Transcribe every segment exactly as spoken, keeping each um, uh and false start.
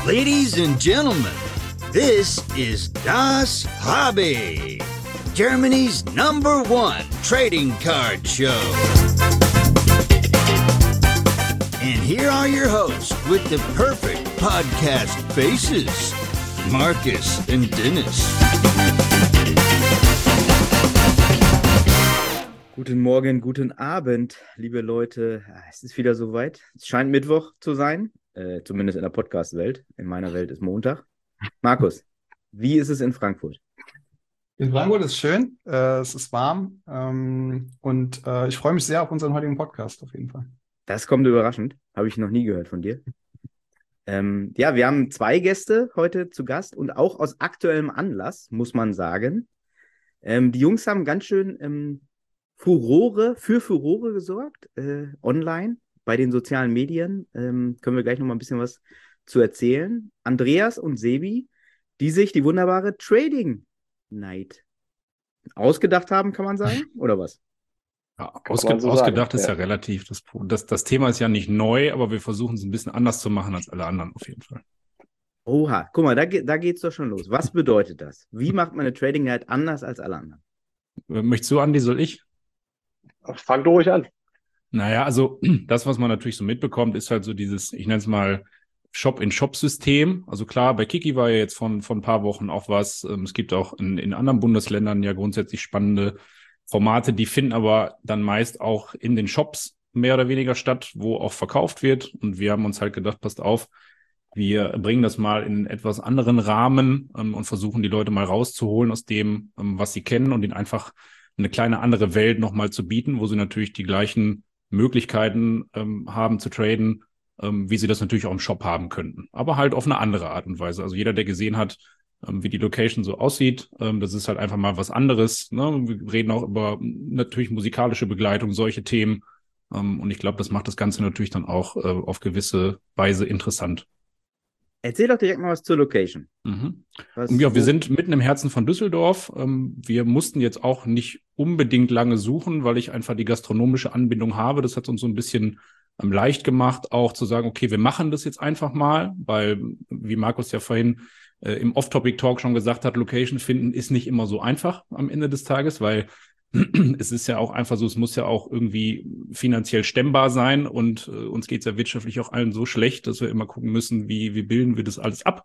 Ladies and gentlemen, this is Das Hobby, Germany's number one trading card show. And here are your hosts with the perfect podcast faces, Marcus and Dennis. Guten Morgen, guten Abend, liebe Leute. Es ist wieder soweit. Es scheint Mittwoch zu sein, äh, zumindest in der Podcast-Welt. In meiner Welt ist Montag. Markus, wie ist es in Frankfurt? In Frankfurt ist schön, äh, es ist warm ähm, und äh, ich freue mich sehr auf unseren heutigen Podcast auf jeden Fall. Das kommt überraschend, habe ich noch nie gehört von dir. Ähm, ja, wir haben zwei Gäste heute zu Gast und auch aus aktuellem Anlass, muss man sagen. Ähm, die Jungs haben ganz schön ähm, Furore, für Furore gesorgt, äh, online, bei den sozialen Medien. Ähm, können wir gleich noch mal ein bisschen was zu erzählen. Andreas und Sebi, die sich die wunderbare Trading Night ausgedacht haben, kann man sagen, oder was? Ja, ausge so ausgedacht sagen, ist ja, ja relativ. Das, das, das Thema ist ja nicht neu, aber wir versuchen es ein bisschen anders zu machen als alle anderen auf jeden Fall. Oha, guck mal, da, ge da geht's doch schon los. Was bedeutet das? Wie macht man eine Trading Night anders als alle anderen? Möchtest du, Andi, soll ich? Fang du ruhig an. Naja, also das, was man natürlich so mitbekommt, ist halt so dieses, ich nenne es mal Shop-in-Shop-System. Also klar, bei Kiki war ja jetzt von, von ein paar Wochen auch was. Es gibt auch in, in anderen Bundesländern ja grundsätzlich spannende Formate, die finden aber dann meist auch in den Shops mehr oder weniger statt, wo auch verkauft wird. Und wir haben uns halt gedacht, passt auf, wir bringen das mal in einen etwas anderen Rahmen ähm, und versuchen die Leute mal rauszuholen aus dem, ähm, was sie kennen und ihnen einfach eine kleine andere Welt nochmal zu bieten, wo sie natürlich die gleichen Möglichkeiten ähm, haben zu traden, ähm, wie sie das natürlich auch im Shop haben könnten. Aber halt auf eine andere Art und Weise. Also jeder, der gesehen hat, ähm, wie die Location so aussieht, ähm, das ist halt einfach mal was anderes. Ne? Wir reden auch über natürlich musikalische Begleitung, solche Themen. Ähm, und ich glaube, das macht das Ganze natürlich dann auch äh, auf gewisse Weise interessant. Erzähl doch direkt mal was zur Location. Mhm. Was, Ja, wir wo- sind mitten im Herzen von Düsseldorf. Ähm, wir mussten jetzt auch nicht unbedingt lange suchen, weil ich einfach die gastronomische Anbindung habe. Das hat uns so ein bisschen ähm, leicht gemacht, auch zu sagen, okay, wir machen das jetzt einfach mal, weil, wie Markus ja vorhin äh, im Off-Topic-Talk schon gesagt hat, Location finden ist nicht immer so einfach am Ende des Tages, weil es ist ja auch einfach so, es muss ja auch irgendwie finanziell stemmbar sein und äh, uns geht's ja wirtschaftlich auch allen so schlecht, dass wir immer gucken müssen, wie, wie bilden wir das alles ab.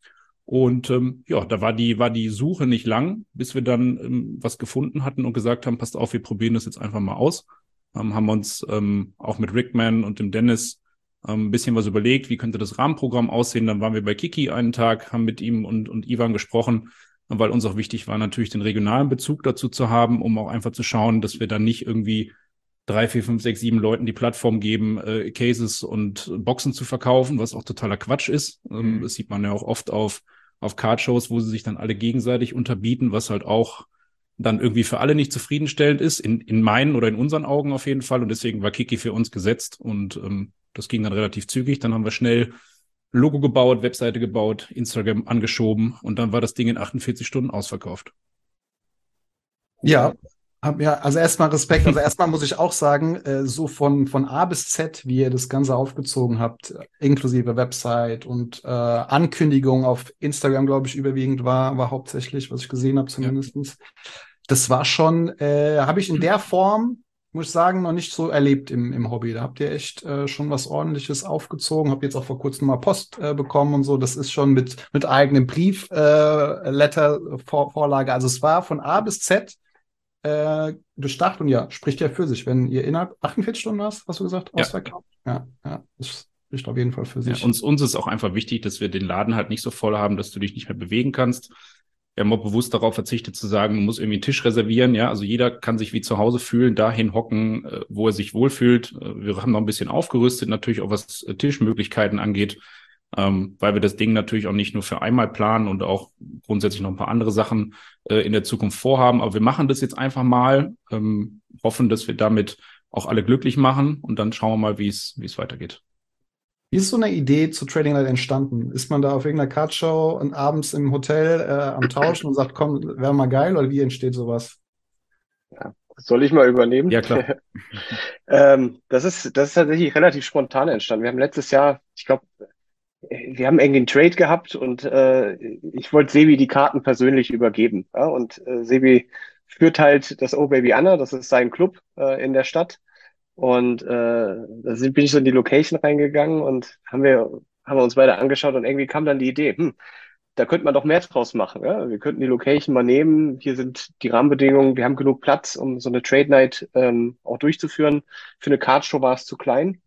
Und ähm, ja, da war die, war die Suche nicht lang, bis wir dann ähm, was gefunden hatten und gesagt haben, passt auf, wir probieren das jetzt einfach mal aus. Ähm, haben uns ähm, auch mit Rickman und dem Dennis ähm, ein bisschen was überlegt, wie könnte das Rahmenprogramm aussehen. Dann waren wir bei Kiki einen Tag, haben mit ihm und, und Ivan gesprochen, weil uns auch wichtig war, natürlich den regionalen Bezug dazu zu haben, um auch einfach zu schauen, dass wir dann nicht irgendwie drei, vier, fünf, sechs, sieben Leuten die Plattform geben, äh, Cases und Boxen zu verkaufen, was auch totaler Quatsch ist. Ähm, Mhm. das sieht man ja auch oft auf, auf Cardshows, wo sie sich dann alle gegenseitig unterbieten, was halt auch dann irgendwie für alle nicht zufriedenstellend ist, in, in meinen oder in unseren Augen auf jeden Fall. Und deswegen war Kiki für uns gesetzt und ähm, das ging dann relativ zügig. Dann haben wir schnell Logo gebaut, Webseite gebaut, Instagram angeschoben und dann war das Ding in achtundvierzig Stunden ausverkauft. Ja, hab, ja also erstmal Respekt. Also erstmal muss ich auch sagen, äh, so von, von A bis Z, wie ihr das Ganze aufgezogen habt, äh, inklusive Website und äh, Ankündigung auf Instagram, glaube ich, überwiegend war, war hauptsächlich, was ich gesehen habe zumindestens. Das war schon, äh, habe ich in der Form, muss ich sagen, noch nicht so erlebt im, im Hobby. Da habt ihr echt äh, schon was Ordentliches aufgezogen. Hab jetzt auch vor kurzem mal Post äh, bekommen und so. Das ist schon mit, mit eigenem Brief, äh, Letter, Vor Vorlage. Also es war von A bis Z äh, durchdacht und ja, spricht ja für sich. Wenn ihr innerhalb achtundvierzig Stunden hast, hast du gesagt, Ja. ausverkauft. Ja, ja, das spricht auf jeden Fall für Ja, sich. uns, uns ist auch einfach wichtig, dass wir den Laden halt nicht so voll haben, dass du dich nicht mehr bewegen kannst. Wir haben auch bewusst darauf verzichtet zu sagen, man muss irgendwie einen Tisch reservieren. Ja, also jeder kann sich wie zu Hause fühlen, dahin hocken, äh, wo er sich wohlfühlt. Äh, wir haben noch ein bisschen aufgerüstet, natürlich auch was äh, Tischmöglichkeiten angeht, ähm, weil wir das Ding natürlich auch nicht nur für einmal planen und auch grundsätzlich noch ein paar andere Sachen äh, in der Zukunft vorhaben. Aber wir machen das jetzt einfach mal, ähm, hoffen, dass wir damit auch alle glücklich machen und dann schauen wir mal, wie es wie es weitergeht. Wie ist so eine Idee zu Trading Night entstanden? Ist man da auf irgendeiner Cardshow und abends im Hotel äh, am Tauschen und sagt, komm, wäre mal geil, oder wie entsteht sowas? Soll ich mal übernehmen? Ja, klar. ähm, das ist, das ist tatsächlich relativ spontan entstanden. Wir haben letztes Jahr, ich glaube, wir haben irgendwie einen Trade gehabt und äh, ich wollte Sebi die Karten persönlich übergeben. Ja? Und äh, Sebi führt halt das Oh Baby Anna, das ist sein Club äh, in der Stadt. Und äh, da sind, bin ich so in die Location reingegangen und haben wir, haben wir uns beide angeschaut und irgendwie kam dann die Idee, hm, da könnte man doch mehr draus machen. Ja? Wir könnten die Location mal nehmen. Hier sind die Rahmenbedingungen. Wir haben genug Platz, um so eine Trade Night ähm, auch durchzuführen. Für eine Cardshow war es zu klein.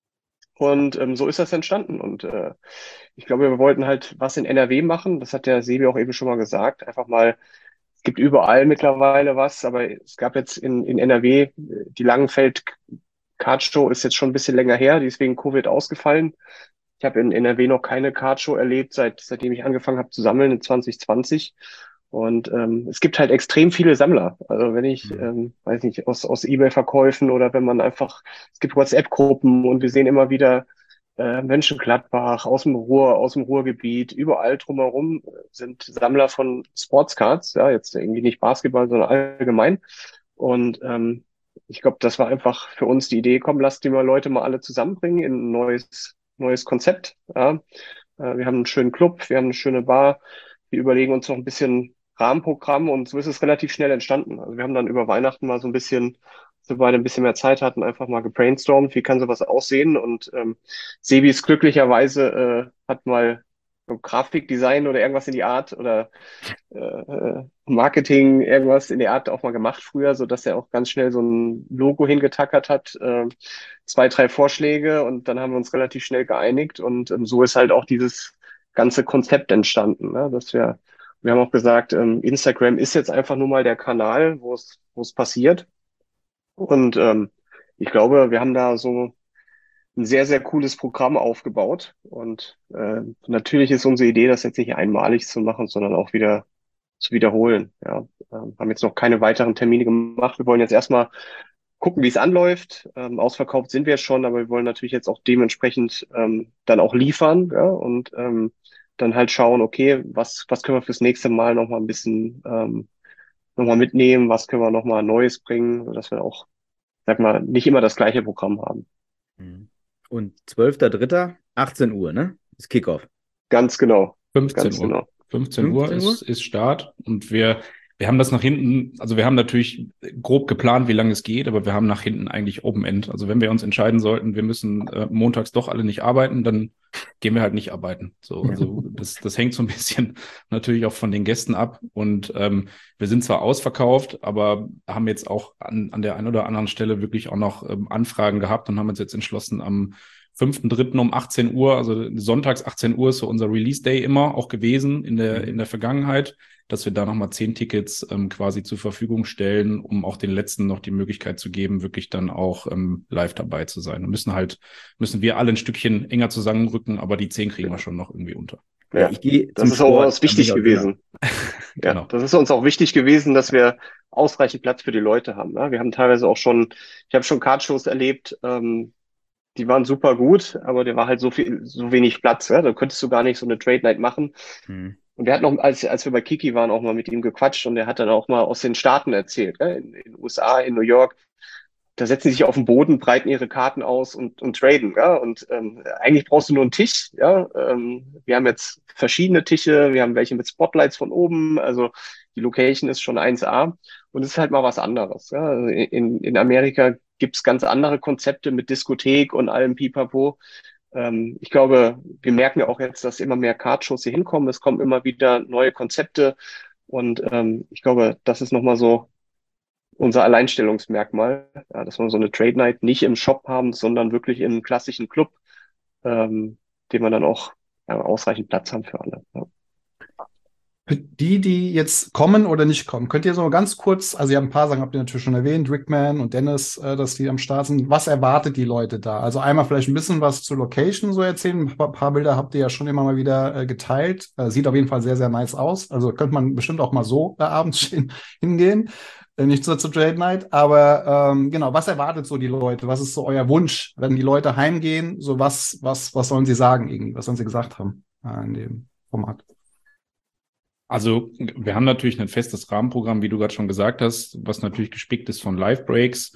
Und ähm, so ist das entstanden. Und äh, ich glaube, wir wollten halt was in N R W machen. Das hat der Sebi auch eben schon mal gesagt. Einfach mal, es gibt überall mittlerweile was, aber es gab jetzt in, in N R W, äh, die Langenfeld Cardshow ist jetzt schon ein bisschen länger her, die ist wegen Covid ausgefallen. Ich habe in N R W noch keine Cardshow erlebt, seit, seitdem ich angefangen habe zu sammeln in zwanzig zwanzig. Und ähm, es gibt halt extrem viele Sammler. Also wenn ich, Mhm. ähm, weiß nicht, aus, aus eBay-Verkäufen oder wenn man einfach, es gibt WhatsApp-Gruppen und wir sehen immer wieder äh, Mönchengladbach, aus dem Ruhr, aus dem Ruhrgebiet, überall drumherum sind Sammler von Sportscards, ja, jetzt irgendwie nicht Basketball, sondern allgemein. Und ähm, ich glaube, das war einfach für uns die Idee, komm, lass die mal Leute mal alle zusammenbringen in ein neues, neues Konzept. Ja. Äh, wir haben einen schönen Club, wir haben eine schöne Bar. Wir überlegen uns noch ein bisschen Rahmenprogramm und so ist es relativ schnell entstanden. Also wir haben dann über Weihnachten mal so ein bisschen, als wir beide ein bisschen mehr Zeit hatten, einfach mal gebrainstormt, wie kann sowas aussehen. Und ähm, Sebi ist glücklicherweise, äh, hat mal so Grafikdesign oder irgendwas in die Art oder äh, Marketing, irgendwas in der Art auch mal gemacht früher, so dass er auch ganz schnell so ein Logo hingetackert hat, äh, zwei, drei Vorschläge und dann haben wir uns relativ schnell geeinigt und ähm, so ist halt auch dieses ganze Konzept entstanden, ne? Dass wir, wir haben auch gesagt, ähm, Instagram ist jetzt einfach nur mal der Kanal, wo es, wo es passiert und ähm, ich glaube, wir haben da so ein sehr, sehr cooles Programm aufgebaut und äh, natürlich ist unsere Idee, das jetzt nicht einmalig zu machen, sondern auch wieder zu wiederholen. Ja, ähm, haben jetzt noch keine weiteren Termine gemacht. Wir wollen jetzt erstmal gucken, wie es anläuft. Ähm, ausverkauft sind wir schon, aber wir wollen natürlich jetzt auch dementsprechend ähm, dann auch liefern, ja, und ähm, dann halt schauen, okay, was, was können wir fürs nächste Mal noch mal ein bisschen ähm, noch mal mitnehmen, was können wir noch mal Neues bringen, sodass wir auch, sag mal, nicht immer das gleiche Programm haben. Mhm. Und zwölfter dritter achtzehn Uhr, ne? Ist Kickoff. Ganz genau, fünfzehn ganz Uhr. genau. fünfzehn Uhr fünfzehn Uhr? ist, ist Start und wir, wir haben das nach hinten, also wir haben natürlich grob geplant, wie lange es geht, aber wir haben nach hinten eigentlich Open End. Also wenn wir uns entscheiden sollten, wir müssen äh, montags doch alle nicht arbeiten, dann gehen wir halt nicht arbeiten. So, also das, das hängt so ein bisschen natürlich auch von den Gästen ab und ähm, wir sind zwar ausverkauft, aber haben jetzt auch an, an der einen oder anderen Stelle wirklich auch noch ähm, Anfragen gehabt und haben uns jetzt entschlossen, am fünften dritten um achtzehn Uhr, also sonntags achtzehn Uhr ist so unser Release Day immer auch gewesen in der, Mhm. in der Vergangenheit, dass wir da nochmal zehn Tickets ähm, quasi zur Verfügung stellen, um auch den letzten noch die Möglichkeit zu geben, wirklich dann auch ähm, live dabei zu sein. Und müssen halt, müssen wir alle ein Stückchen enger zusammenrücken, aber die zehn kriegen wir schon noch irgendwie unter. Ja, Ja, ich gehe das zum ist auch Sport, uns da bin ich wichtig auch gewesen. Ja, Genau. das ist uns auch wichtig gewesen, dass wir ausreichend Platz für die Leute haben. Ne? Wir haben teilweise auch schon, ich habe schon Cardshows erlebt, ähm, die waren super gut, aber der war halt so viel, so wenig Platz. Ja? Da könntest du gar nicht so eine Trade Night machen. Mhm. Und der hat noch, als, als wir bei Kiki waren, auch mal mit ihm gequatscht und der hat dann auch mal aus den Staaten erzählt, ne? In, in den U S A, in New York. Da setzen sie sich auf den Boden, breiten ihre Karten aus und, und traden. Ja? Und ähm, eigentlich brauchst du nur einen Tisch. Ja? Ähm, wir haben jetzt verschiedene Tische, wir haben welche mit Spotlights von oben. Also die Location ist schon eins A und es ist halt mal was anderes. Ja? Also in, in Amerika gibt's ganz andere Konzepte mit Diskothek und allem Pipapo. Ähm, ich glaube, wir merken ja auch jetzt, dass immer mehr Cardshows hier hinkommen. Es kommen immer wieder neue Konzepte und ähm, ich glaube, das ist nochmal so unser Alleinstellungsmerkmal, ja, dass wir so eine Trade Night nicht im Shop haben, sondern wirklich in einem klassischen Club, ähm, den wir dann auch ja, ausreichend Platz haben für alle. Ja. Für die, die jetzt kommen oder nicht kommen, könnt ihr so ganz kurz, also ihr habt ein paar Sachen, habt ihr natürlich schon erwähnt, Rickman und Dennis, äh, dass die am Start sind. Was erwartet die Leute da? Also einmal vielleicht ein bisschen was zur Location so erzählen. Ein paar, paar Bilder habt ihr ja schon immer mal wieder äh, geteilt. Äh, sieht auf jeden Fall sehr, sehr nice aus. Also könnte man bestimmt auch mal so äh, abends stehen, hingehen. Äh, nicht so zur Trade Night, aber ähm, genau, was erwartet so die Leute? Was ist so euer Wunsch, wenn die Leute heimgehen? So was, was, was sollen sie sagen irgendwie? Was sollen sie gesagt haben äh, in dem Format? Also wir haben natürlich ein festes Rahmenprogramm, wie du gerade schon gesagt hast, was natürlich gespickt ist von Live-Breaks.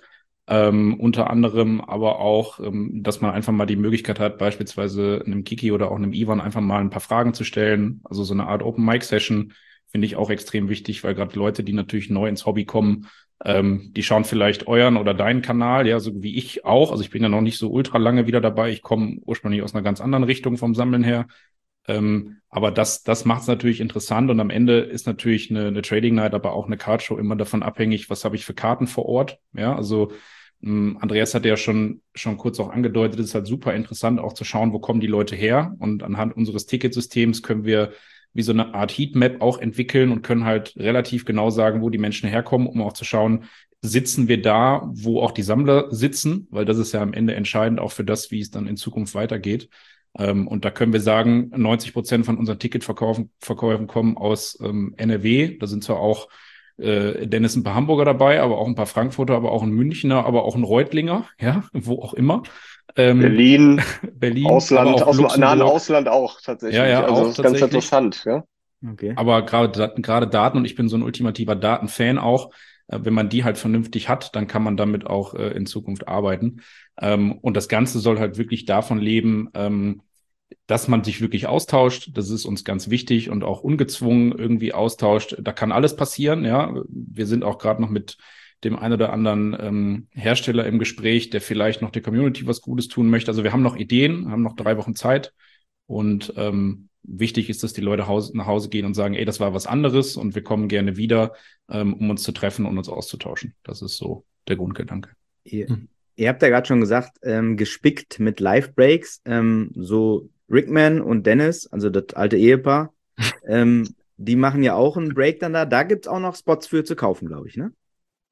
Ähm, unter anderem aber auch, ähm, dass man einfach mal die Möglichkeit hat, beispielsweise einem Kiki oder auch einem Ivan einfach mal ein paar Fragen zu stellen. Also so eine Art Open-Mic-Session finde ich auch extrem wichtig, weil gerade Leute, die natürlich neu ins Hobby kommen, ähm, die schauen vielleicht euren oder deinen Kanal, ja, so wie ich auch. Also ich bin ja noch nicht so ultra lange wieder dabei. Ich komme ursprünglich aus einer ganz anderen Richtung vom Sammeln her. Ähm, aber das, das macht es natürlich interessant und am Ende ist natürlich eine, eine Trading Night, aber auch eine Card Show immer davon abhängig, was habe ich für Karten vor Ort. Ja, also Andreas hat ja schon, schon kurz auch angedeutet, es ist halt super interessant auch zu schauen, wo kommen die Leute her, und anhand unseres Ticketsystems können wir wie so eine Art Heatmap auch entwickeln und können halt relativ genau sagen, wo die Menschen herkommen, um auch zu schauen, sitzen wir da, wo auch die Sammler sitzen, weil das ist ja am Ende entscheidend auch für das, wie es dann in Zukunft weitergeht. Ähm, und da können wir sagen, neunzig Prozent von unseren Ticketverkäufen Verkäufen kommen aus ähm, N R W, da sind zwar auch Äh, Dennis ein paar Hamburger dabei, aber auch ein paar Frankfurter, aber auch ein Münchner, aber auch ein Reutlinger, ja, wo auch immer. Ähm, Berlin, Berlin, Ausland, aber auch aus dem nahen Luxemburg. Ausland auch tatsächlich. Ja, ja, also auch das ist ganz tatsächlich. interessant, ja. Okay. Aber gerade gerade Daten, und ich bin so ein ultimativer Datenfan auch, äh, wenn man die halt vernünftig hat, dann kann man damit auch äh, in Zukunft arbeiten. Ähm, und das Ganze soll halt wirklich davon leben, ähm, dass man sich wirklich austauscht. Das ist uns ganz wichtig, und auch ungezwungen irgendwie austauscht. Da kann alles passieren, ja. Wir sind auch gerade noch mit dem einen oder anderen ähm, Hersteller im Gespräch, der vielleicht noch der Community was Gutes tun möchte. Also wir haben noch Ideen, haben noch drei Wochen Zeit, und ähm, wichtig ist, dass die Leute Haus- nach Hause gehen und sagen, ey, das war was anderes und wir kommen gerne wieder, ähm, um uns zu treffen und uns auszutauschen. Das ist so der Grundgedanke. Ihr, ihr habt ja gerade schon gesagt, ähm, gespickt mit Live-Breaks, ähm, so Rickman und Dennis, also das alte Ehepaar, ähm, die machen ja auch einen Break dann da. Da gibt es auch noch Spots für zu kaufen, glaube ich, ne?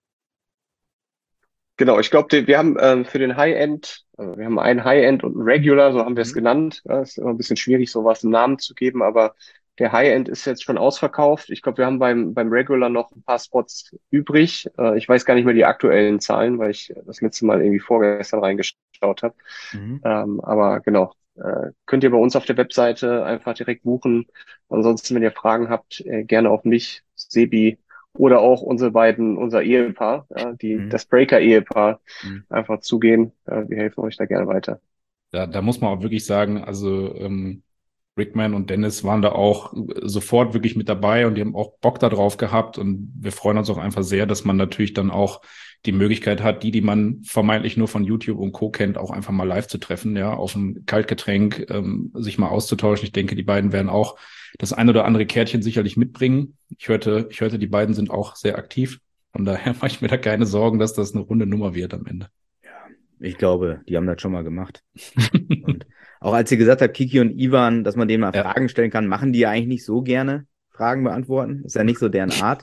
Genau, ich glaube, wir haben ähm, für den High-End, also wir haben einen High-End und einen Regular, so haben wir es Mhm. genannt. Ja, ist immer ein bisschen schwierig, sowas einen Namen zu geben, aber der High-End ist jetzt schon ausverkauft. Ich glaube, wir haben beim, beim Regular noch ein paar Spots übrig. Äh, ich weiß gar nicht mehr die aktuellen Zahlen, weil ich das letzte Mal irgendwie vorgestern reingeschaut habe. Mhm. Ähm, aber genau, äh, könnt ihr bei uns auf der Webseite einfach direkt buchen. Ansonsten, wenn ihr Fragen habt, äh, gerne auf mich, Sebi, oder auch unsere beiden, unser Ehepaar, ja, die, Mhm. das Breaker-Ehepaar, Mhm. einfach zugehen. Äh, wir helfen euch da gerne weiter. Da, da muss man auch wirklich sagen, also ähm, Rickman und Dennis waren da auch sofort wirklich mit dabei, und die haben auch Bock da drauf gehabt, und wir freuen uns auch einfach sehr, dass man natürlich dann auch die Möglichkeit hat, die, die man vermeintlich nur von YouTube und Co. kennt, auch einfach mal live zu treffen, ja, auf ein Kaltgetränk, ähm, sich mal auszutauschen. Ich denke, die beiden werden auch das ein oder andere Kärtchen sicherlich mitbringen. Ich hörte, ich hörte, die beiden sind auch sehr aktiv. Von daher mache ich mir da keine Sorgen, dass das eine runde Nummer wird am Ende. Ich glaube, die haben das schon mal gemacht. Und auch als ihr gesagt habt, Kiki und Ivan, dass man denen mal Ja. Fragen stellen kann, machen die ja eigentlich nicht so gerne Fragen beantworten. Ist ja nicht so deren Art.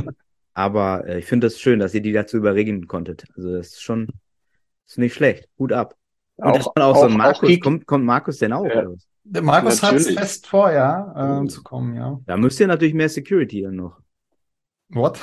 Aber äh, ich finde das schön, dass ihr die dazu überreden konntet. Also das ist schon ist nicht schlecht. Hut ab. Und dass Auch, man auch so auch, einen auch Markus, Kiki, kommt, kommt Markus denn auch? Ja. Oder was? Der Markus hat es Natürlich. fest vor, ja, äh, Oh. zu kommen, ja. Da müsst ihr natürlich mehr Security dann noch. What?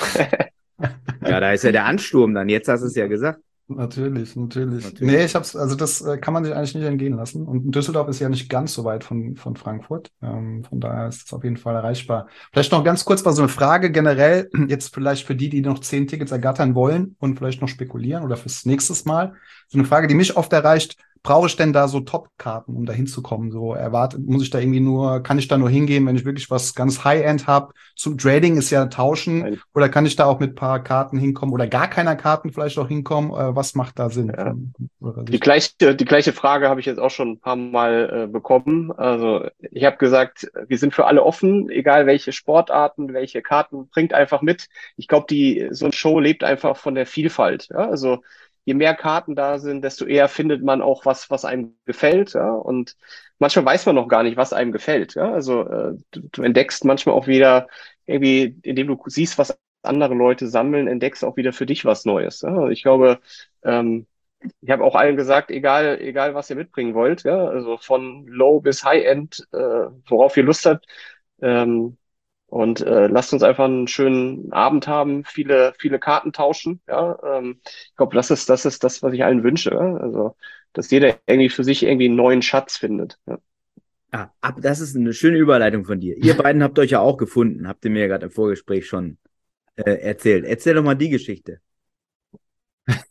Ja, da ist ja der Ansturm dann. Jetzt hast du es ja gesagt. Natürlich, natürlich. Natürlich. Nee, ich hab's, also das äh, kann man sich eigentlich nicht entgehen lassen. Und Düsseldorf ist ja nicht ganz so weit von, von Frankfurt. Ähm, von daher ist es auf jeden Fall erreichbar. Vielleicht noch ganz kurz mal so eine Frage generell, jetzt vielleicht für die, die noch zehn Tickets ergattern wollen und vielleicht noch spekulieren oder fürs nächste Mal. So eine Frage, die mich oft erreicht: Brauche ich denn da so Top-Karten, um da hinzukommen? So erwartet, muss ich da irgendwie nur, kann ich da nur hingehen, wenn ich wirklich was ganz High-End habe? Zum Trading ist ja Tauschen. Nein. Oder kann ich da auch mit ein paar Karten hinkommen oder gar keiner Karten vielleicht auch hinkommen? Äh, was macht da Sinn? Ja. Von eurer Die Sicht? gleiche, die gleiche Frage habe ich jetzt auch schon ein paar Mal äh, bekommen. Also ich habe gesagt, wir sind für alle offen, egal welche Sportarten, welche Karten, bringt einfach mit. Ich glaube, die so eine Show lebt einfach von der Vielfalt. Ja? Also je mehr Karten da sind, desto eher findet man auch was, was einem gefällt. Ja? Und manchmal weiß man noch gar nicht, was einem gefällt. Ja? Also äh, du, du entdeckst manchmal auch wieder irgendwie, indem du siehst, was andere Leute sammeln, entdeckst auch wieder für dich was Neues. Ja? Ich glaube, ähm, ich habe auch allen gesagt, egal, egal was ihr mitbringen wollt, ja, also von Low bis High-End, äh, worauf ihr Lust habt. Ähm, und äh, lasst uns einfach einen schönen Abend haben, viele, viele Karten tauschen. Ja, ähm, ich glaube, das ist, das ist das, was ich allen wünsche. Ja? Also, dass jeder irgendwie für sich irgendwie einen neuen Schatz findet. Ja. Ah, ab, das ist eine schöne Überleitung von dir. Ihr beiden habt euch ja auch gefunden, habt ihr mir ja gerade im Vorgespräch schon äh, erzählt. Erzähl doch mal die Geschichte.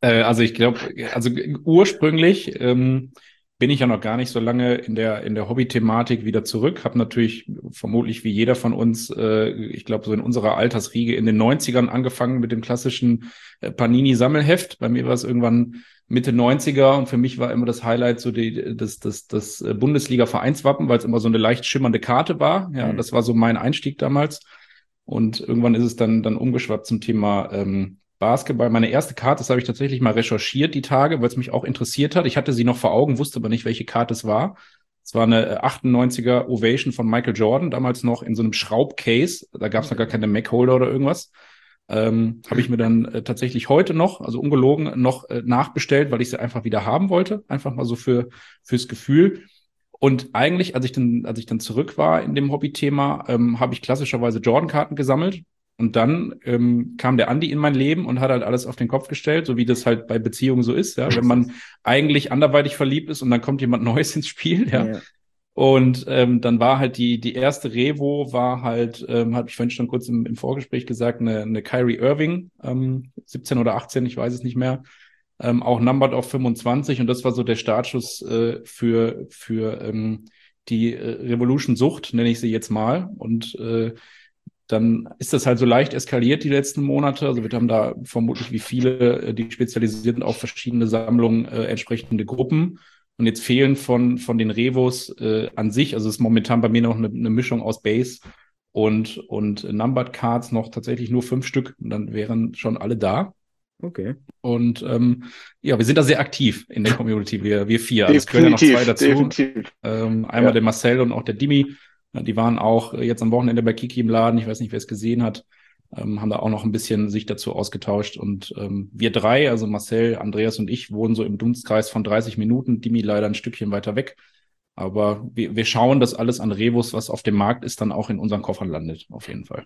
Äh, also ich glaube, also ursprünglich ähm, bin ich ja noch gar nicht so lange in der in der Hobby-Thematik wieder zurück. Habe natürlich vermutlich wie jeder von uns, äh, ich glaube so in unserer Altersriege in den neunzigern angefangen mit dem klassischen äh, Panini-Sammelheft. Bei mir war es irgendwann Mitte neunziger und für mich war immer das Highlight so die, das, das, das Bundesliga-Vereinswappen, weil es immer so eine leicht schimmernde Karte war. Ja, Mhm. das war so mein Einstieg damals. Und irgendwann ist es dann, dann umgeschwappt zum Thema ähm, Basketball. Meine erste Karte, das habe ich tatsächlich mal recherchiert, die Tage, weil es mich auch interessiert hat. Ich hatte sie noch vor Augen, wusste aber nicht, welche Karte es war. Es war eine achtundneunziger Ovation von Michael Jordan, damals noch in so einem Schraubcase. Da gab es noch gar keine Mac-Holder oder irgendwas. Ähm, habe ich mir dann äh, tatsächlich heute noch, also ungelogen, noch äh, nachbestellt, weil ich sie einfach wieder haben wollte. Einfach mal so für fürs Gefühl. Und eigentlich, als ich dann, als ich dann zurück war in dem Hobbythema, ähm, habe ich klassischerweise Jordan-Karten gesammelt. Und dann ähm, kam der Andi in mein Leben und hat halt alles auf den Kopf gestellt, so wie das halt bei Beziehungen so ist, ja. Wenn man eigentlich anderweitig verliebt ist und dann kommt jemand Neues ins Spiel, ja. Ja. Und ähm, dann war halt die die erste Revo war halt, ähm, habe ich vorhin schon kurz im, im Vorgespräch gesagt, eine, eine Kyrie Irving, ähm, siebzehn oder achtzehn, ich weiß es nicht mehr, ähm, auch numbered auf fünfundzwanzig und das war so der Startschuss äh, für für ähm, die äh, Revolution-Sucht, nenne ich sie jetzt mal. Und äh, dann ist das halt so leicht eskaliert die letzten Monate. Also wir haben da vermutlich wie viele, äh, die spezialisiert sind auf verschiedene Sammlungen, äh, entsprechende Gruppen. Und jetzt fehlen von, von den Revos äh, an sich, also es ist momentan bei mir noch eine, eine Mischung aus Base und, und Numbered Cards, noch tatsächlich nur fünf Stück. Und dann wären schon alle da. Okay. Und ähm, ja, wir sind da sehr aktiv in der Community, wir, wir vier. Also es gehören ja noch zwei dazu. Definitiv. Ähm, einmal Ja. der Marcel und auch der Dimi. Ja, die waren auch jetzt am Wochenende bei Kiki im Laden. Ich weiß nicht, wer es gesehen hat. Ähm, haben da auch noch ein bisschen sich dazu ausgetauscht. Und ähm, wir drei, also Marcel, Andreas und ich, wohnen so im Dunstkreis von dreißig Minuten. Dimi leider ein Stückchen weiter weg. Aber wir, wir schauen, dass alles an Revos, was auf dem Markt ist, dann auch in unseren Koffern landet. Auf jeden Fall.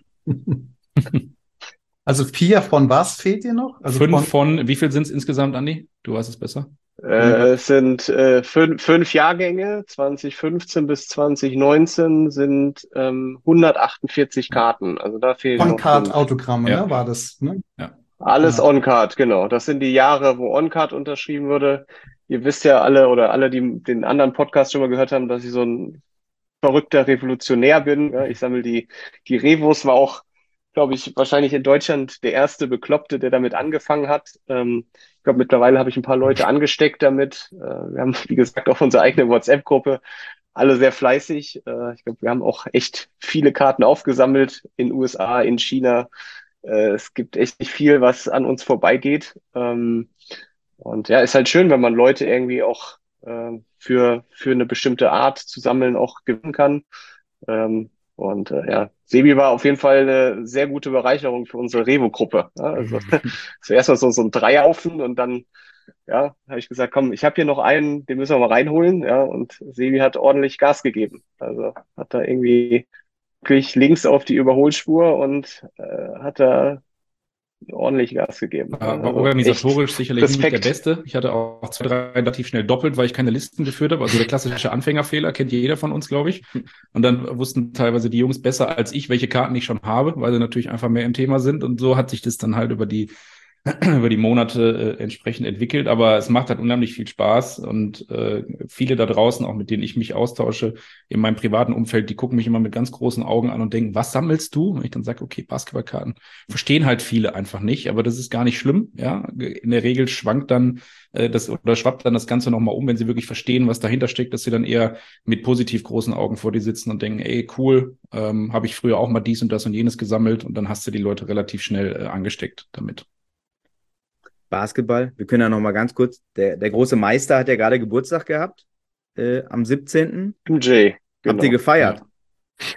Also vier von was fehlt dir noch? Also Fünf von, von, wie viel sind es insgesamt, Andi? Du weißt es besser. Äh, es sind äh, fünf, fünf Jahrgänge, zwanzig fünfzehn bis zwanzig neunzehn sind ähm, hundertachtundvierzig Karten. Also da fehlen noch fünf. On-Card-Autogramme, Ja. ne, war das, ne? Alles Ja. On-Card, genau. Das sind die Jahre, wo On-Card unterschrieben wurde. Ihr wisst ja alle oder alle, die den anderen Podcast schon mal gehört haben, dass ich so ein verrückter Revolutionär bin. Ja, ich sammle die, die Revos, war auch, glaube ich, wahrscheinlich in Deutschland der erste Bekloppte, der damit angefangen hat. Ähm, ich glaube, mittlerweile habe ich ein paar Leute angesteckt damit. Äh, wir haben, wie gesagt, auch unsere eigene WhatsApp-Gruppe. Alle sehr fleißig. Äh, ich glaube, wir haben auch echt viele Karten aufgesammelt in U S A, in China. Äh, es gibt echt nicht viel, was an uns vorbeigeht. Ähm, und ja, ist halt schön, wenn man Leute irgendwie auch äh, für, für eine bestimmte Art zu sammeln auch gewinnen kann. Ähm, und äh, ja, Sebi war auf jeden Fall eine sehr gute Bereicherung für unsere Revo-Gruppe. Ja, also zuerst mal so, so ein Dreierhaufen und dann ja, habe ich gesagt, komm, ich habe hier noch einen, den müssen wir mal reinholen. Ja, und Sebi hat ordentlich Gas gegeben. Also hat da irgendwie wirklich links auf die Überholspur und äh, hat da ordentlich Gas gegeben. War, war Also organisatorisch echt sicherlich nicht der Respekt. Beste. Ich hatte auch zwei, drei relativ schnell doppelt, weil ich keine Listen geführt habe. Also der klassische Anfängerfehler kennt jeder von uns, glaube ich. Und dann wussten teilweise die Jungs besser als ich, welche Karten ich schon habe, weil sie natürlich einfach mehr im Thema sind. Und so hat sich das dann halt über die über die Monate äh, entsprechend entwickelt, aber es macht halt unheimlich viel Spaß und äh, viele da draußen, auch mit denen ich mich austausche, in meinem privaten Umfeld, die gucken mich immer mit ganz großen Augen an und denken, was sammelst du? Und ich dann sage, okay, Basketballkarten. Verstehen halt viele einfach nicht, aber das ist gar nicht schlimm, ja. In der Regel schwankt dann äh, das oder schwappt dann das Ganze nochmal um, wenn sie wirklich verstehen, was dahinter steckt, dass sie dann eher mit positiv großen Augen vor dir sitzen und denken, ey, cool, ähm, habe ich früher auch mal dies und das und jenes gesammelt und dann hast du die Leute relativ schnell äh, angesteckt damit. Basketball, wir können ja noch mal ganz kurz, der, der große Meister hat ja gerade Geburtstag gehabt, äh, am siebzehnten M J, Habt ihr genau. gefeiert? Ja.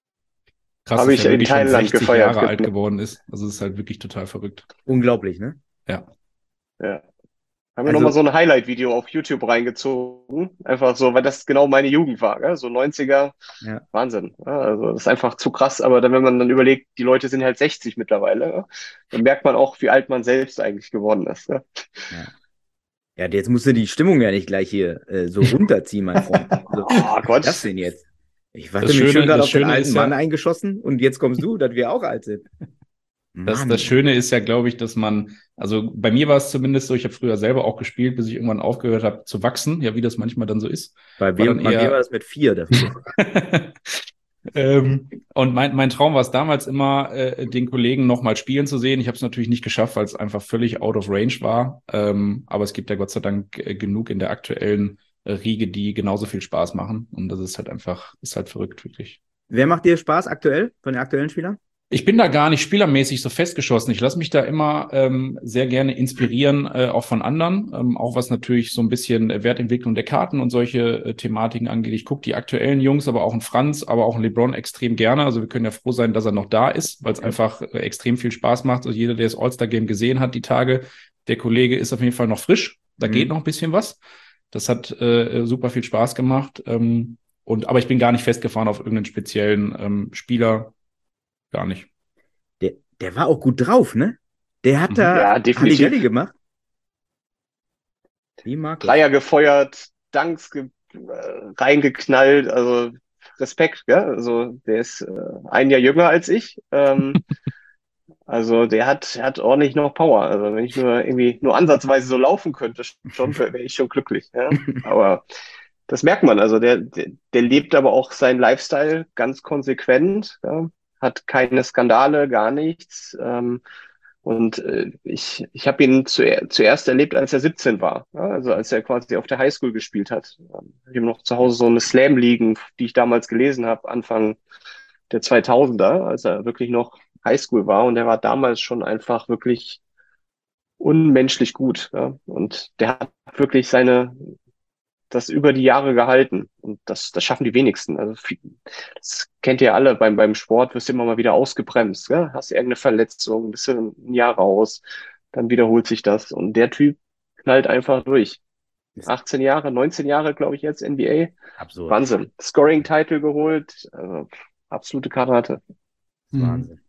Krass, Hab dass ich er in wirklich schon Thailand sechzig gefeiert, Jahre alt genau. geworden ist. Also es ist halt wirklich total verrückt. Unglaublich, ne? Ja. Ja. Haben wir Also- nochmal so ein Highlight-Video auf YouTube reingezogen. Einfach so, weil das genau meine Jugend war, gell? So neunziger. Ja. Wahnsinn. Ja, also das ist einfach zu krass. Aber dann, wenn man dann überlegt, die Leute sind halt sechzig mittlerweile, ja, dann merkt man auch, wie alt man selbst eigentlich geworden ist. Ja. Ja. Ja, jetzt musst du die Stimmung ja nicht gleich hier äh, so runterziehen, mein Freund. Also, Oh was Gott. ist das denn jetzt? Ich warte Das mich Schöne- schon gerade das auf den Schöne alten ist ja- Mann eingeschossen und jetzt kommst du, dass wir auch alt sind. Das, Mann. das Schöne ist ja, glaube ich, dass man, also bei mir war es zumindest so, ich habe früher selber auch gespielt, bis ich irgendwann aufgehört habe zu wachsen, ja, wie das manchmal dann so ist. Bei, War wem, dann bei mir eher- war das mit vier der Fall. ähm, und mein, mein Traum war es damals immer, äh, den Kollegen nochmal spielen zu sehen. Ich habe es natürlich nicht geschafft, weil es einfach völlig out of range war. Ähm, aber es gibt ja Gott sei Dank äh, genug in der aktuellen äh, Riege, die genauso viel Spaß machen. Und das ist halt einfach, ist halt verrückt, wirklich. Wer macht dir Spaß aktuell, von den aktuellen Spielern? Ich bin da gar nicht spielermäßig so festgeschossen. Ich lasse mich da immer ähm, sehr gerne inspirieren, äh, auch von anderen, ähm, auch was natürlich so ein bisschen äh, Wertentwicklung der Karten und solche äh, Thematiken angeht. Ich gucke die aktuellen Jungs, aber auch einen Franz, aber auch einen LeBron extrem gerne. Also wir können ja froh sein, dass er noch da ist, weil es einfach äh, extrem viel Spaß macht. Also jeder, der das All-Star-Game gesehen hat, die Tage, der Kollege ist auf jeden Fall noch frisch. Da Mhm. geht noch ein bisschen was. Das hat äh, super viel Spaß gemacht. Ähm, und aber ich bin gar nicht festgefahren auf irgendeinen speziellen ähm, Spieler. Gar nicht. Der, der war auch gut drauf, ne? Der hat Mhm. da Ja, definitiv. Halligalli gemacht. Wie Markus. Dreier gefeuert, Dunks ge äh, reingeknallt, also Respekt, gell? Also der ist äh, ein Jahr jünger als ich. Ähm, also der hat, der hat ordentlich noch Power. Also wenn ich nur irgendwie nur ansatzweise so laufen könnte, schon wäre ich schon glücklich. Ja? Aber das merkt man. Also der, der, der lebt aber auch seinen Lifestyle ganz konsequent, ja? Hat keine Skandale, gar nichts. Ähm, Und äh, ich, ich habe ihn zu, zuerst erlebt, als er siebzehn war, ja? Also als er quasi auf der Highschool gespielt hat. Ähm, Ich habe noch zu Hause so eine Slam liegen, die ich damals gelesen habe, Anfang der zweitausender, als er wirklich noch Highschool war. Und er war damals schon einfach wirklich unmenschlich gut. Ja? Und der hat wirklich seine, das über die Jahre gehalten. Und das, das schaffen die wenigsten. Also viel- das kennt ihr alle beim, beim Sport, wirst du immer mal wieder ausgebremst. Ja? Hast irgendeine Verletzung, bist du ein Jahr raus, dann wiederholt sich das. Und der Typ knallt einfach durch. achtzehn Jahre, neunzehn Jahre, glaube ich, jetzt N B A. Absurd. Wahnsinn. Scoring-Title geholt, also absolute Granate. Mhm. Wahnsinn.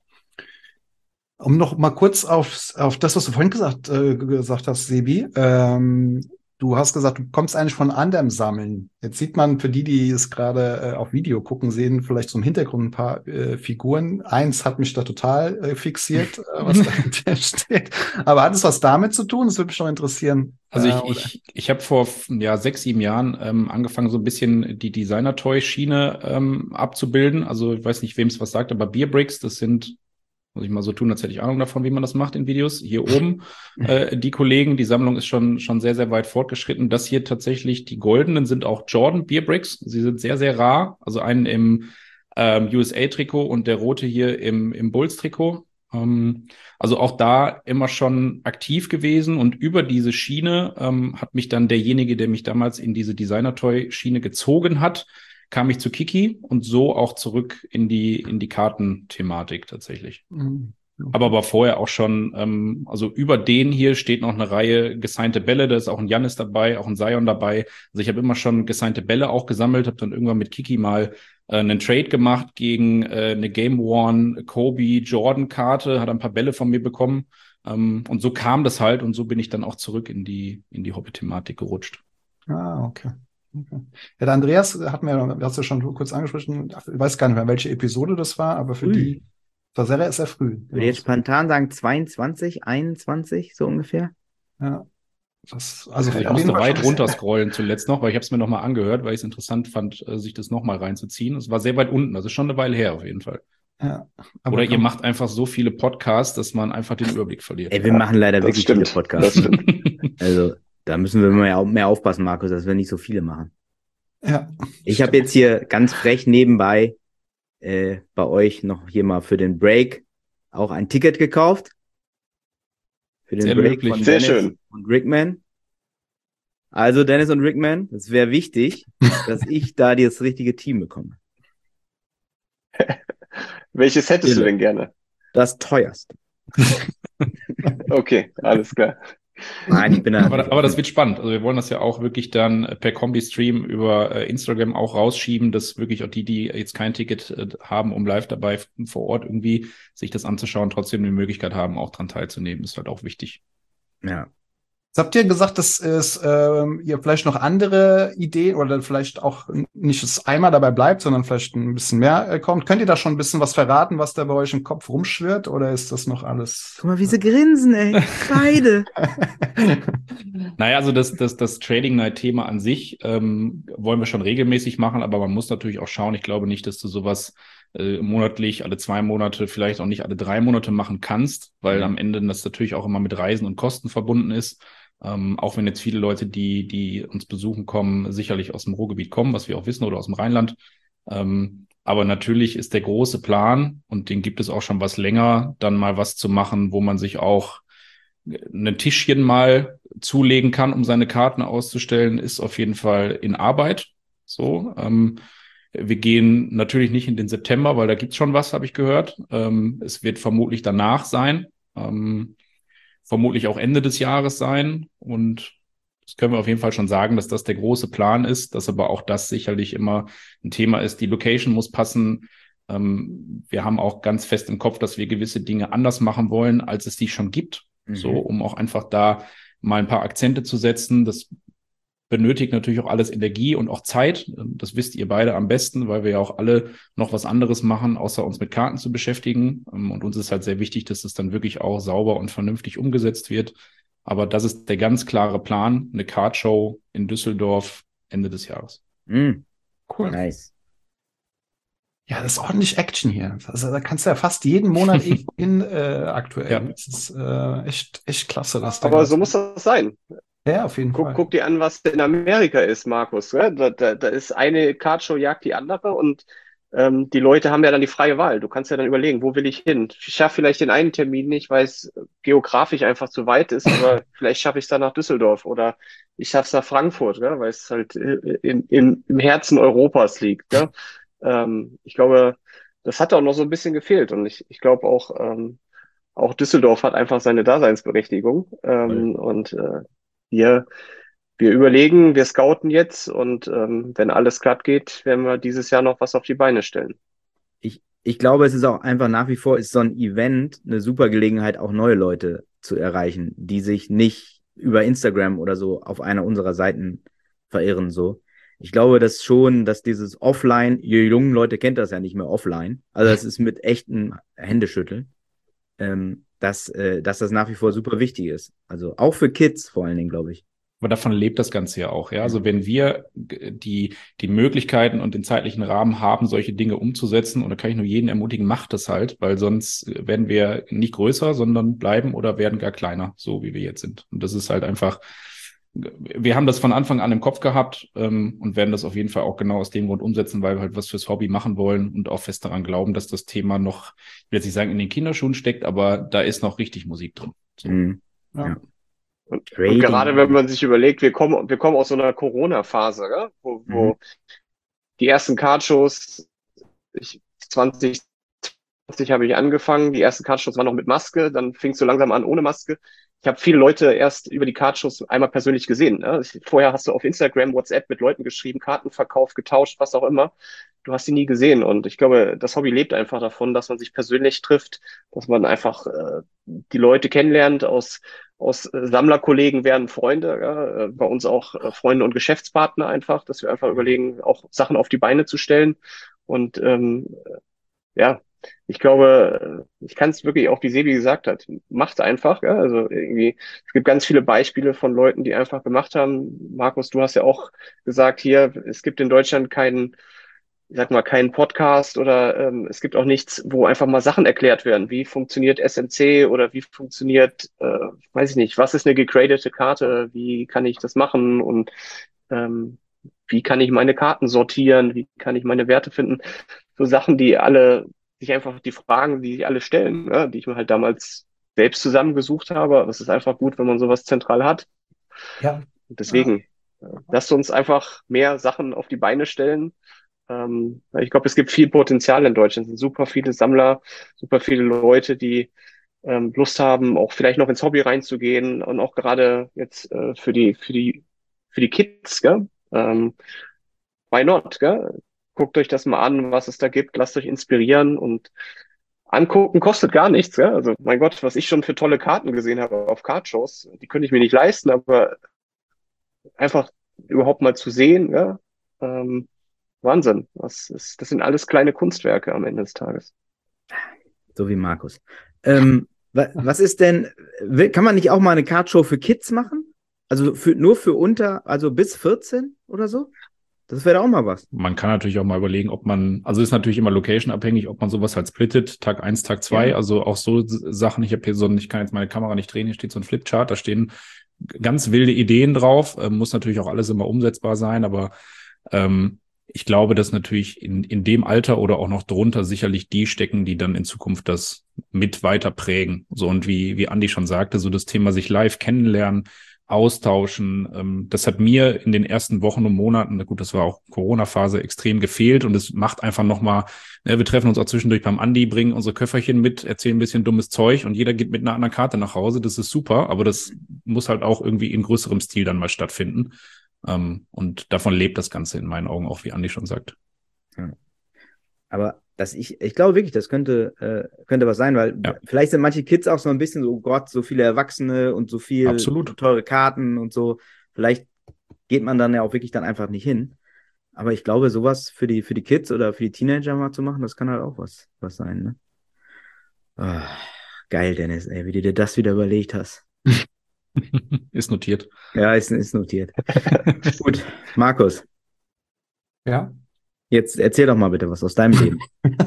Um noch mal kurz auf, auf das, was du vorhin gesagt, äh, gesagt hast, Sebi. Ähm, du hast gesagt, du kommst eigentlich von anderem Sammeln. Jetzt sieht man, für die, die es gerade äh, auf Video gucken, sehen vielleicht so im Hintergrund ein paar äh, Figuren. Eins hat mich da total äh, fixiert, äh, was dahinter steht. Aber hat es was damit zu tun? Das würde mich schon interessieren. Also Äh, ich, oder- ich, ich habe vor ja, sechs, sieben Jahren ähm, angefangen, so ein bisschen die Designer-Toy-Schiene ähm, abzubilden. Also ich weiß nicht, wem es was sagt, aber Beerbricks, das sind, muss ich mal so tun, als hätte ich Ahnung davon, wie man das macht in Videos. Hier oben äh, die Kollegen, die Sammlung ist schon schon sehr, sehr weit fortgeschritten. Das hier tatsächlich, die goldenen sind auch Jordan Beerbricks. Sie sind sehr, sehr rar. Also einen im ähm, U S A-Trikot und der rote hier im, im Bulls-Trikot. Ähm, also auch da immer schon aktiv gewesen und über diese Schiene ähm, hat mich dann derjenige, der mich damals in diese Designer-Toy-Schiene gezogen hat, kam ich zu Kiki und so auch zurück in die in die Kartenthematik tatsächlich. Mhm. Aber aber vorher auch schon, ähm, also über den hier steht noch eine Reihe gesignte Bälle, da ist auch ein Giannis dabei, auch ein Zion dabei. Also ich habe immer schon gesignte Bälle auch gesammelt, habe dann irgendwann mit Kiki mal äh, einen Trade gemacht gegen äh, eine Game Worn Kobe Jordan Karte, hat ein paar Bälle von mir bekommen. Ähm, und so kam das halt und so bin ich dann auch zurück in die in die Hobby-Thematik gerutscht. Ah, okay. Okay. Ja, der Andreas hat mir, hast du schon kurz angesprochen, ich weiß gar nicht mehr, welche Episode das war, aber für Früh. die war sehr, sehr früh. Ich würde jetzt spontan sagen zweiundzwanzig, einundzwanzig, so ungefähr. Ja. Das, also Also ich auf jeden musste Fall weit schon- runter scrollen zuletzt noch, weil ich habe es mir nochmal angehört, weil ich es interessant fand, äh, sich das nochmal reinzuziehen. Es war sehr weit unten, also schon eine Weile her auf jeden Fall. Ja, aber Oder ihr komm, macht einfach so viele Podcasts, dass man einfach den Überblick verliert. Ey, wir machen leider Das wirklich stimmt. viele Podcasts. Das stimmt. Also, da müssen wir mehr, mehr aufpassen, Markus, dass wir nicht so viele machen. ja. Ich habe jetzt hier ganz frech nebenbei äh, bei euch noch hier mal für den Break auch ein Ticket gekauft. Für den Sehr Break löblich. von Sehr Dennis schön. und Rickman. Also Dennis und Rickman, es wäre wichtig, dass ich da das richtige Team bekomme. Welches hättest du Stille. denn gerne? Das teuerste. Okay, alles klar. Nein, ich bin da. Aber, aber das wird spannend. Also wir wollen das ja auch wirklich dann per Kombi-Stream über äh, Instagram auch rausschieben, dass wirklich auch die, die jetzt kein Ticket äh, haben, um live dabei f- vor Ort irgendwie sich das anzuschauen, trotzdem die Möglichkeit haben, auch dran teilzunehmen. Ist halt auch wichtig. Ja. Jetzt habt ihr gesagt, dass es, ähm, ihr vielleicht noch andere Ideen oder vielleicht auch nicht das einmal dabei bleibt, sondern vielleicht ein bisschen mehr äh, kommt. Könnt ihr da schon ein bisschen was verraten, was da bei euch im Kopf rumschwirrt, oder ist das noch alles? Guck mal, wie sie grinsen, ey. Beide. Naja, also das, das, das Trading Night-Thema an sich ähm, wollen wir schon regelmäßig machen, aber man muss natürlich auch schauen. Ich glaube nicht, dass du sowas äh, monatlich, alle zwei Monate, vielleicht auch nicht alle drei Monate machen kannst, weil Mhm. am Ende das natürlich auch immer mit Reisen und Kosten verbunden ist. Ähm, auch wenn jetzt viele Leute, die, die uns besuchen kommen, sicherlich aus dem Ruhrgebiet kommen, was wir auch wissen, oder aus dem Rheinland. Ähm, aber natürlich ist der große Plan, und den gibt es auch schon was länger, dann mal was zu machen, wo man sich auch ein Tischchen mal zulegen kann, um seine Karten auszustellen, ist auf jeden Fall in Arbeit. So, ähm, wir gehen natürlich nicht in den September, weil da gibt's schon was, habe ich gehört. Ähm, es wird vermutlich danach sein, ähm, vermutlich auch Ende des Jahres sein. Und das können wir auf jeden Fall schon sagen, dass das der große Plan ist, dass aber auch das sicherlich immer ein Thema ist. Die Location muss passen. Ähm, wir haben auch ganz fest im Kopf, dass wir gewisse Dinge anders machen wollen, als es die schon gibt. So, Mhm. um auch einfach da mal ein paar Akzente zu setzen. Das benötigt natürlich auch alles Energie und auch Zeit. Das wisst ihr beide am besten, weil wir ja auch alle noch was anderes machen, außer uns mit Karten zu beschäftigen. Und uns ist halt sehr wichtig, dass es dann wirklich auch sauber und vernünftig umgesetzt wird. Aber das ist der ganz klare Plan, eine Kartshow in Düsseldorf Ende des Jahres. Mhm. Cool. Nice. Ja, das ist ordentlich Action hier. Also da kannst du ja fast jeden Monat eh hin äh, aktuell. Ja. Das ist äh, echt, echt klasse, was da Aber gerade so muss das sein. Ja, auf jeden Guck, Fall. guck dir an, was in Amerika ist, Markus. Ja? Da, da, da ist eine Cardshow jagt die andere, und ähm, die Leute haben ja dann die freie Wahl. Du kannst ja dann überlegen, wo will ich hin? Ich schaffe vielleicht den einen Termin nicht, weil es geografisch einfach zu weit ist, aber vielleicht schaffe ich es dann nach Düsseldorf, oder ich schaffe es nach Frankfurt, ja? Weil es halt in, in, im Herzen Europas liegt. Ja? Ähm, ich glaube, das hat auch noch so ein bisschen gefehlt, und ich, ich glaube auch, ähm, auch Düsseldorf hat einfach seine Daseinsberechtigung. Ähm, und äh, wir, wir überlegen, wir scouten jetzt, und ähm, wenn alles glatt geht, werden wir dieses Jahr noch was auf die Beine stellen. Ich, ich glaube, es ist auch einfach nach wie vor ist so ein Event eine super Gelegenheit, auch neue Leute zu erreichen, die sich nicht über Instagram oder so auf einer unserer Seiten verirren. So. Ich glaube, dass schon, dass dieses Offline, ihr jungen Leute kennt das ja nicht mehr offline, also das ist mit echtem Händeschütteln, ähm, dass, äh, dass das nach wie vor super wichtig ist. Also auch für Kids vor allen Dingen, glaube ich. Aber davon lebt das Ganze ja auch, ja. Also wenn wir die, die Möglichkeiten und den zeitlichen Rahmen haben, solche Dinge umzusetzen, und da kann ich nur jeden ermutigen, macht das halt, weil sonst werden wir nicht größer, sondern bleiben oder werden gar kleiner, so wie wir jetzt sind. Und das ist halt einfach, wir haben das von Anfang an im Kopf gehabt, ähm, und werden das auf jeden Fall auch genau aus dem Grund umsetzen, weil wir halt was fürs Hobby machen wollen und auch fest daran glauben, dass das Thema noch, ich will jetzt nicht sagen, in den Kinderschuhen steckt, aber da ist noch richtig Musik drin. So. Mhm. Ja. Ja. Und, Trading. und gerade wenn man sich überlegt, wir kommen, wir kommen aus so einer Corona-Phase, ja? wo, wo Mhm. die ersten Cardshows, ich, zwanzig zwanzig habe ich angefangen, die ersten Cardshows waren noch mit Maske, dann fing es so langsam an ohne Maske. Ich habe viele Leute erst über die Cardshows einmal persönlich gesehen. Ne? Vorher hast du auf Instagram, WhatsApp mit Leuten geschrieben, Karten verkauft, getauscht, was auch immer. Du hast sie nie gesehen. Und ich glaube, das Hobby lebt einfach davon, dass man sich persönlich trifft, dass man einfach äh, die Leute kennenlernt. Aus, aus äh, Sammlerkollegen werden Freunde, ja? äh, bei uns auch äh, Freunde und Geschäftspartner einfach, dass wir einfach überlegen, auch Sachen auf die Beine zu stellen. Und ähm, ja, ich glaube, ich kann es wirklich auch, wie Sebi gesagt hat, macht einfach. Ja? Also irgendwie, es gibt ganz viele Beispiele von Leuten, die einfach gemacht haben. Markus, du hast ja auch gesagt, hier, es gibt in Deutschland keinen, ich sag mal, keinen Podcast, oder ähm, es gibt auch nichts, wo einfach mal Sachen erklärt werden. Wie funktioniert S M C, oder wie funktioniert, äh, weiß ich nicht, was ist eine gegradete Karte? Wie kann ich das machen? Und ähm, wie kann ich meine Karten sortieren? Wie kann ich meine Werte finden? So Sachen, die alle sich einfach die Fragen, die sich alle stellen, ja, die ich mir halt damals selbst zusammengesucht habe. Aber es ist einfach gut, wenn man sowas zentral hat. Ja. Und deswegen, äh, lasst uns einfach mehr Sachen auf die Beine stellen. Ähm, ich glaube, es gibt viel Potenzial in Deutschland. Es sind super viele Sammler, super viele Leute, die ähm, Lust haben, auch vielleicht noch ins Hobby reinzugehen, und auch gerade jetzt äh, für die, für die, für die Kids, gell? Ähm, why not, gell? Guckt euch das mal an, was es da gibt, lasst euch inspirieren, und angucken kostet gar nichts. Ja? Also mein Gott, was ich schon für tolle Karten gesehen habe auf Kartshows, die könnte ich mir nicht leisten, aber einfach überhaupt mal zu sehen, ja, ähm, Wahnsinn. Das ist, das sind alles kleine Kunstwerke am Ende des Tages. So wie Markus. Ähm, wa was ist denn, will, kann man nicht auch mal eine Kartshow für Kids machen? Also für, nur für unter, also bis vierzehn oder so? Das wäre auch mal was. Man kann natürlich auch mal überlegen, ob man, also ist natürlich immer location-abhängig, ob man sowas halt splittet, Tag eins, Tag zwei, ja. Also auch so Sachen, ich habe hier so, ich kann jetzt meine Kamera nicht drehen, hier steht so ein Flipchart, da stehen ganz wilde Ideen drauf, äh, muss natürlich auch alles immer umsetzbar sein, aber ähm, ich glaube, dass natürlich in, in dem Alter oder auch noch drunter sicherlich die stecken, die dann in Zukunft das mit weiter prägen. So, und wie, wie Andi schon sagte, so das Thema sich live kennenlernen, austauschen, ähm, das hat mir in den ersten Wochen und Monaten, gut, das war auch Corona-Phase, extrem gefehlt, und es macht einfach nochmal, ne, wir treffen uns auch zwischendurch beim Andi, bringen unsere Köfferchen mit, erzählen ein bisschen dummes Zeug und jeder geht mit einer anderen Karte nach Hause, das ist super, aber das muss halt auch irgendwie in größerem Stil dann mal stattfinden. Um, und davon lebt das Ganze in meinen Augen auch, wie Andi schon sagt. Ja. Aber dass ich, ich glaube wirklich, das könnte, äh, könnte was sein, weil ja. vielleicht sind manche Kids auch so ein bisschen so, oh Gott, so viele Erwachsene und so viel Absolut. teure Karten und so. Vielleicht geht man dann ja auch wirklich dann einfach nicht hin. Aber ich glaube, sowas für die, für die Kids oder für die Teenager mal zu machen, das kann halt auch was, was sein, ne? Oh, geil, Dennis, ey, wie du dir das wieder überlegt hast. Ist notiert. Ja, ist, ist notiert. Gut, Markus. Ja. Jetzt erzähl doch mal bitte was aus deinem Leben.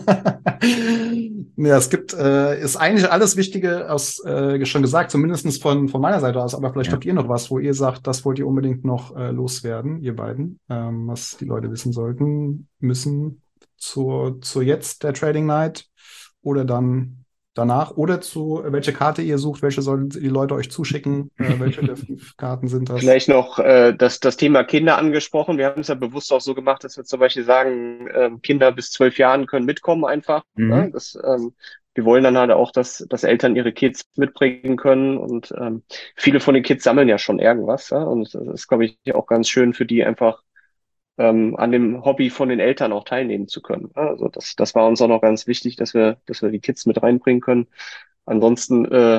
Ja, es gibt, äh, ist eigentlich alles Wichtige aus, äh, schon gesagt, zumindest von, von meiner Seite aus, aber vielleicht Ja. habt ihr noch was, wo ihr sagt, das wollt ihr unbedingt noch äh, loswerden, ihr beiden, ähm, was die Leute wissen sollten, müssen zur, zur jetzt der Trading Night oder dann danach, oder zu, welche Karte ihr sucht, welche sollen die Leute euch zuschicken, äh, welche der fünf Karten sind das? Vielleicht noch äh, das, das Thema Kinder angesprochen. Wir haben es ja bewusst auch so gemacht, dass wir zum Beispiel sagen, ähm, Kinder bis zwölf Jahren können mitkommen einfach. Mhm. Ja, das, ähm, wir wollen dann halt auch, dass, dass Eltern ihre Kids mitbringen können, und ähm, viele von den Kids sammeln ja schon irgendwas. Ja? Und das ist, glaube ich, auch ganz schön für die einfach ähm, an dem Hobby von den Eltern auch teilnehmen zu können. Ja? Also das, das war uns auch noch ganz wichtig, dass wir, dass wir die Kids mit reinbringen können. Ansonsten äh,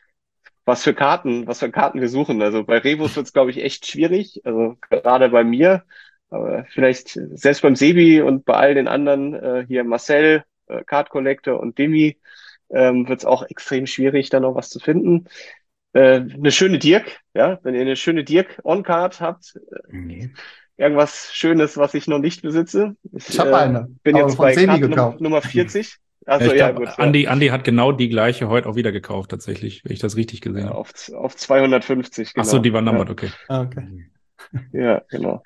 was für Karten, was für Karten wir suchen. Also bei Rebus wird es, glaube ich, echt schwierig. Also gerade bei mir, aber vielleicht selbst beim Sebi und bei all den anderen, äh, hier Marcel, äh, Card Collector und Demi, ähm, wird es auch extrem schwierig, da noch was zu finden. Äh, eine schöne Dirk, ja, wenn ihr eine schöne Dirk On-Card habt, äh, Okay. irgendwas Schönes, was ich noch nicht besitze. Ich, Ich habe äh, eine, bin aber jetzt von bei Sebi Karte gekauft. Nummer vierzig. Also Ja, ich ja, glaube, gut. Ja. Andi, Andi hat genau die gleiche heute auch wieder gekauft, tatsächlich, wenn ich das richtig gesehen Ja, habe. auf, auf zweihundertfünfzig, genau. Ach so, die war Ja. numbered, okay. Ah, okay. Ja, genau.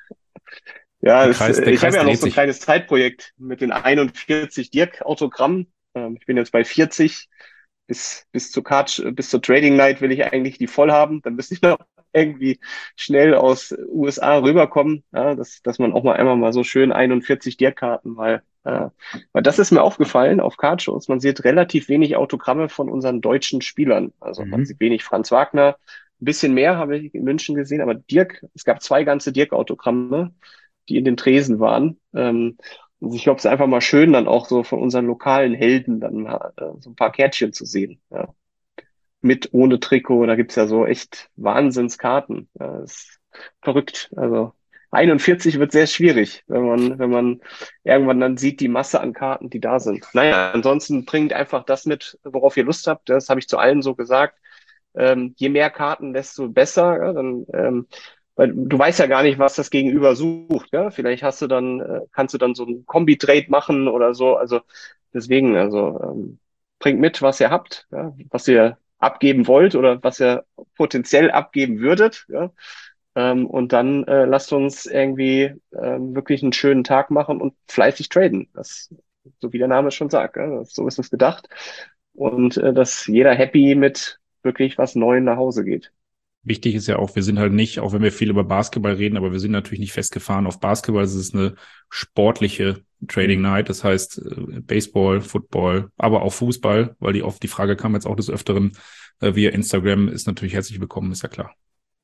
Ja, Der es, Kreis- der ich Kreis habe ja noch dreht so ein sich. kleines Zeitprojekt mit den einundvierzig Dirk-Autogrammen. Ähm, ich bin jetzt bei vierzig. Bis, bis zur Card, bis zur Trading Night will ich eigentlich die voll haben. Dann müsste ich noch irgendwie schnell aus U S A rüberkommen, ja, dass, dass man auch mal einmal mal so schön einundvierzig Dirk-Karten mal, äh, weil das ist mir aufgefallen auf Cardshows. Man sieht relativ wenig Autogramme von unseren deutschen Spielern. Also man Mhm. sieht wenig Franz Wagner. Ein bisschen mehr habe ich in München gesehen, aber Dirk, es gab zwei ganze Dirk-Autogramme, die in den Tresen waren. Ähm, und ich glaube, es ist einfach mal schön, dann auch so von unseren lokalen Helden dann mal, äh, so ein paar Kärtchen zu sehen. Ja. Mit, ohne Trikot, da gibt's ja so echt Wahnsinnskarten. Ja, das ist verrückt. Also einundvierzig wird sehr schwierig, wenn man, wenn man irgendwann dann sieht, die Masse an Karten, die da sind. Naja, ansonsten bringt einfach das mit, worauf ihr Lust habt. Das habe ich zu allen so gesagt. Ähm, je mehr Karten, desto besser. Ja, dann, ähm, weil du weißt ja gar nicht, was das Gegenüber sucht. Ja? Vielleicht hast du dann, äh, kannst du dann so einen Kombi-Trade machen oder so. Also deswegen, also ähm, bringt mit, was ihr habt, ja? Was ihr abgeben wollt oder was ihr potenziell abgeben würdet. Ja? Ähm, und dann äh, lasst uns irgendwie ähm, wirklich einen schönen Tag machen und fleißig traden. Das, so wie der Name schon sagt. Ja? Das, so ist es gedacht. Und äh, dass jeder happy mit wirklich was Neuem nach Hause geht. Wichtig ist ja auch, wir sind halt nicht, auch wenn wir viel über Basketball reden, aber wir sind natürlich nicht festgefahren auf Basketball. Es ist eine sportliche Trading Night. Das heißt äh, Baseball, Football, aber auch Fußball, weil die oft die Frage kam jetzt auch des Öfteren äh, via Instagram, ist natürlich herzlich willkommen, ist ja klar.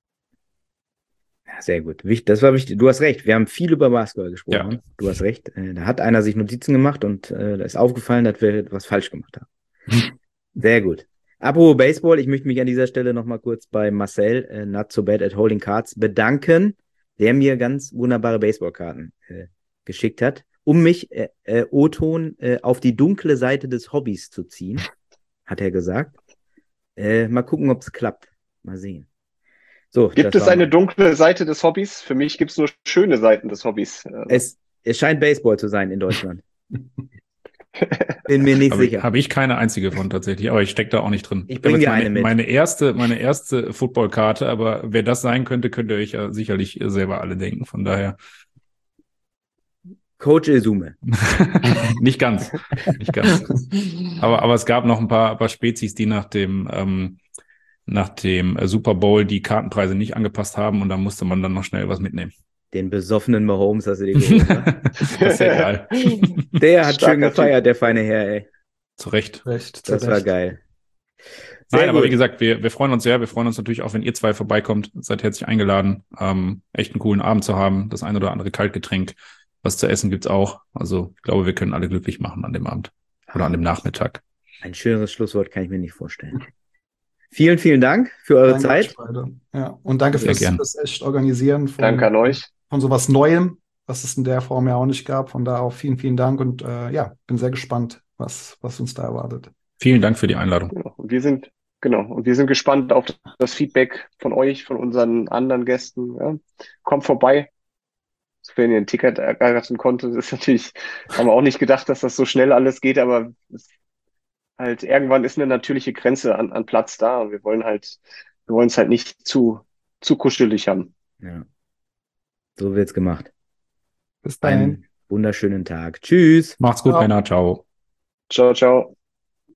Ja, sehr gut. Wicht- Das war wichtig. Du hast recht. Wir haben viel über Basketball gesprochen. Ja. Du hast recht. Äh, Da hat einer sich Notizen gemacht und äh, da ist aufgefallen, dass wir etwas falsch gemacht haben. Sehr gut. Apropos Baseball, ich möchte mich an dieser Stelle nochmal kurz bei Marcel, äh, Not So Bad at Holding Cards, bedanken, der mir ganz wunderbare Baseballkarten äh, geschickt hat, um mich, äh, äh, O-Ton, äh, auf die dunkle Seite des Hobbys zu ziehen, hat er gesagt. Äh, mal gucken, ob es klappt. Mal sehen. So, Gibt das es war eine mal. dunkle Seite des Hobbys? Für mich gibt es nur schöne Seiten des Hobbys. Also, Es, es scheint Baseball zu sein in Deutschland. Bin mir nicht Habe ich, sicher. habe ich keine einzige von tatsächlich, aber ich stecke da auch nicht drin. Ich bring habe jetzt dir meine, eine mit. meine erste, meine erste Footballkarte, aber wer das sein könnte, könnt ihr euch ja sicherlich selber alle denken. Von daher Coach Izume. nicht ganz, nicht ganz. Aber, aber es gab noch ein paar, paar Spezies, die nach dem, ähm, nach dem Super Bowl die Kartenpreise nicht angepasst haben und da musste man dann noch schnell was mitnehmen. Den besoffenen Mahomes hast du dir geholt, ne? Das ist ja geil. Der hat Starker schön gefeiert, Typ. der feine Herr, ey. Zu Recht. Recht, zu Das war Recht. geil. Sehr Nein, aber gut. wie gesagt, wir, wir freuen uns sehr. Wir freuen uns natürlich auch, wenn ihr zwei vorbeikommt. Seid herzlich eingeladen. Ähm, echt einen coolen Abend zu haben. Das ein oder andere Kaltgetränk. Was zu essen gibt's auch. Also ich glaube, wir können alle glücklich machen an dem Abend. Oder an dem Nachmittag. Ein schöneres Schlusswort kann ich mir nicht vorstellen. Vielen, vielen Dank für eure Danke Zeit. euch beide. Ja, und danke Sehr fürs, gern. fürs echt Organisieren von, Danke an euch. von sowas Neuem, was es in der Form ja auch nicht gab. Von daher auch vielen, vielen Dank und äh, ja, bin sehr gespannt, was, was uns da erwartet. Vielen Dank für die Einladung. Genau. Und wir sind, genau, und wir sind gespannt auf das Feedback von euch, von unseren anderen Gästen. Ja. Kommt vorbei. Wenn ihr ein Ticket ergattern konntet, ist natürlich, haben wir auch nicht gedacht, dass das so schnell alles geht, aber es, halt irgendwann ist eine natürliche Grenze an, an Platz da und wir wollen halt, wir wollen es halt nicht zu, zu kuschelig haben. Ja. So wird's gemacht. Bis dahin. Einen wunderschönen Tag. Tschüss. Macht's gut, Ciao. Männer. Ciao. Ciao, ciao.